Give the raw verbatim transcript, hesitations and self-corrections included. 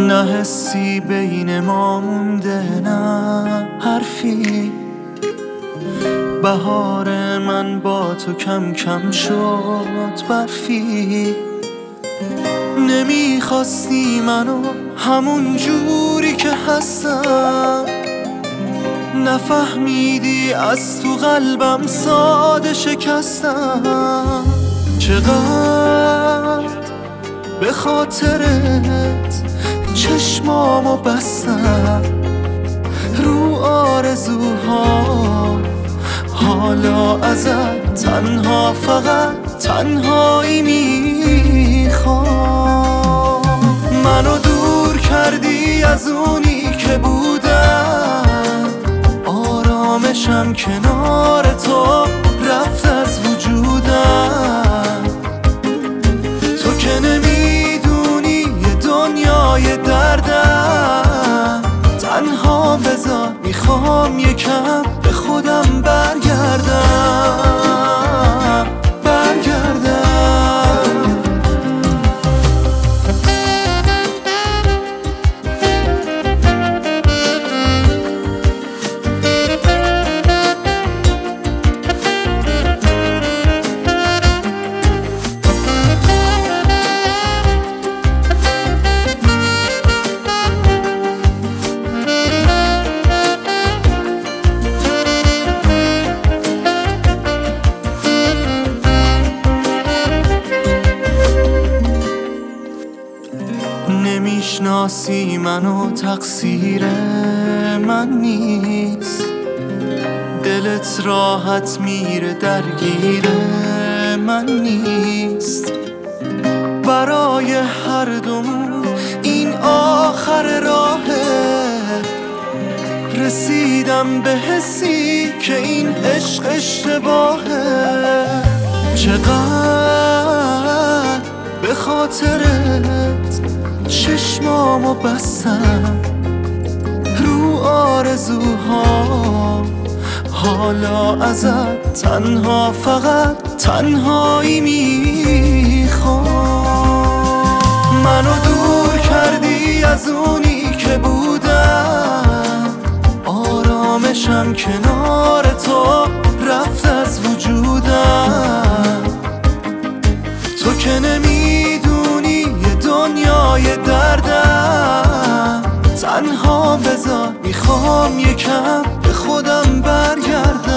نه حسی بین ما مونده، نه حرفی. بهار من با تو کم کم شد برفی. نمیخواستی منو همون جوری که هستم، نفهمیدی از تو قلبم ساده شکستم. چقدر به خاطرت چشمامو بستم، رو آرزوها حالا ازت تنها فقط تنهایی میخوام. منو دور کردی از اونی که بودم، آرامشم کنار تو رفت از وجودم. تو که نمیدونی یه دنیای دردم، تنها بذار میخوام یکم به خودم برگردم برگردم. نمیشناسی منو، تقصیر من نیست. دلت راحت میره، درگیر من نیست. برای هر دومون این آخر راهه، رسیدم به حسی که این عشق اشتباهه. چقدر به خاطرت چشمامو بستم، رو آرزوها حالا ازت تنها فقط تنهایی میخوام. منو دور کردی از اونی که بودم، آرامشم کنار تو رفت از وجودم. تو که نمیدونی یه دنیای دردم، تنها بذار میخوام یکم به خودم برگردم